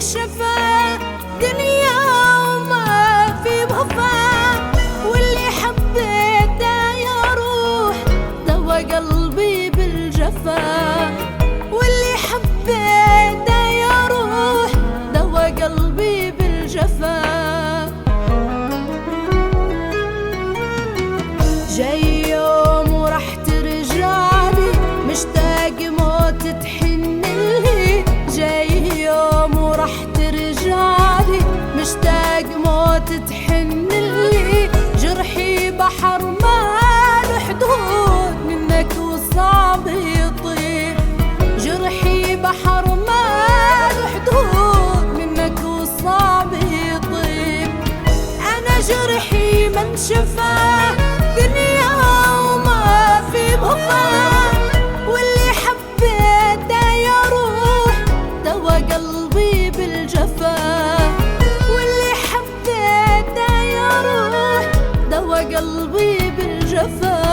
شفا دنيا وما في وفا، واللي حبيته يا روح دوا قلبي بالجفا، واللي حبيته يا روح دوا قلبي بالجفا. جاي يوم وراح ترجعلي مشتاق موت تحنلي، جاي يوم وراح ترجعلي مشتاق موت تحنلي، جرحي بحر ما له حدود منك وصعب يطير، جرحي بحر ما له حدود منك وصعب يطير. أنا جرحي من شفا دنيا وما في بوفا، واللي حبيته يا روح دوا قلبي بالجفا، واللي حبيته يا روح دوا قلبي بالجفا.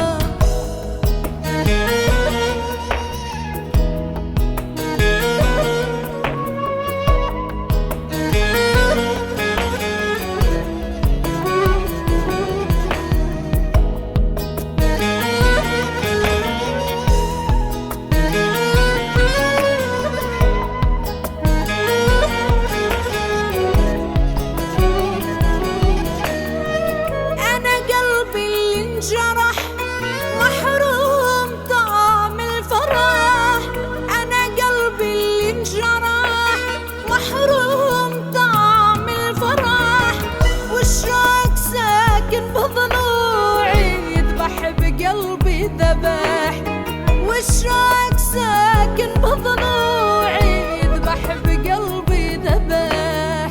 جرح محروم طعم الفرح، أنا قلبي اللي انجرح محروم طعم الفرح، والشوق ساكن بضلوعي يذبح بقلبي ذبح، والشوق ساكن بضلوعي يذبح بقلبي ذبح.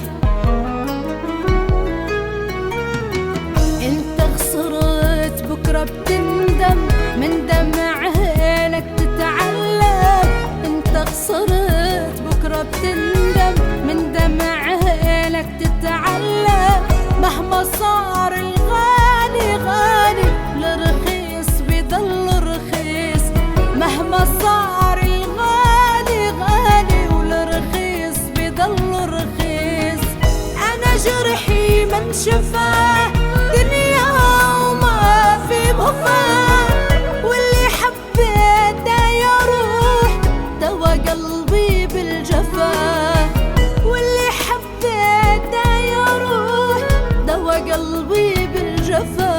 انت خسرت بكرة بتندم من دمع عينك تتعلم، انت خسرت بكرة بتندم من دمع عينك تتعلم، مهما صار الغالي غالي الرخيص بيضل رخيص، مهما صار الغالي غالي والرخيص بيضل رخيص. أنا جرحي من شفاه دنيا وما في بوفا، واللي حبيته يا روح دوا قلبي بالجفا، واللي حبيته يا روح دوا قلبي بالجفا.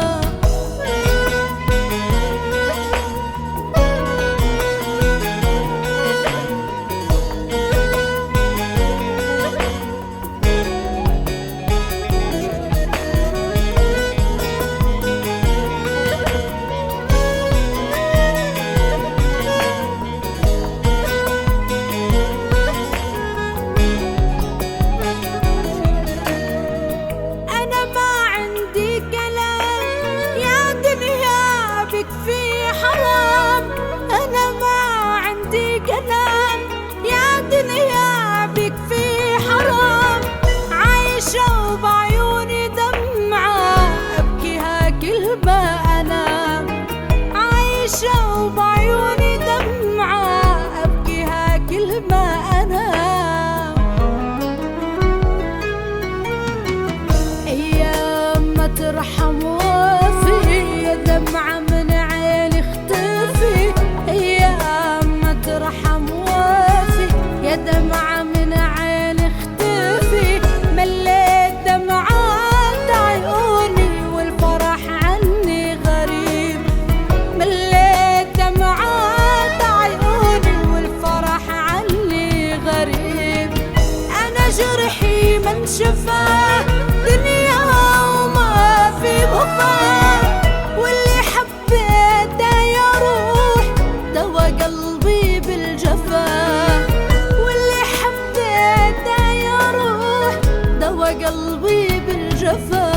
في حرام أنا ما عندي كلام يا دنيا بك في حرام، عايشة وبعيوني دمعة أبكيها كل ما أنام، عايشة وبعيوني دمعة أبكيها كل ما أنام. أيام ما ترحم وفي دمعة من عيني اختفي، أيام ما ترحم وافي يا دمعة من عيني اختفي، مليت دمعات عيوني والفرح عني غريب، مليت دمعات عيوني والفرح عني غريب. أنا جرحي من شفاه دنيا وما في وفا، واللي حبيته يا روح دوا قلبي بالجفا، واللي حبيته يا روح دوا قلبي بالجفا.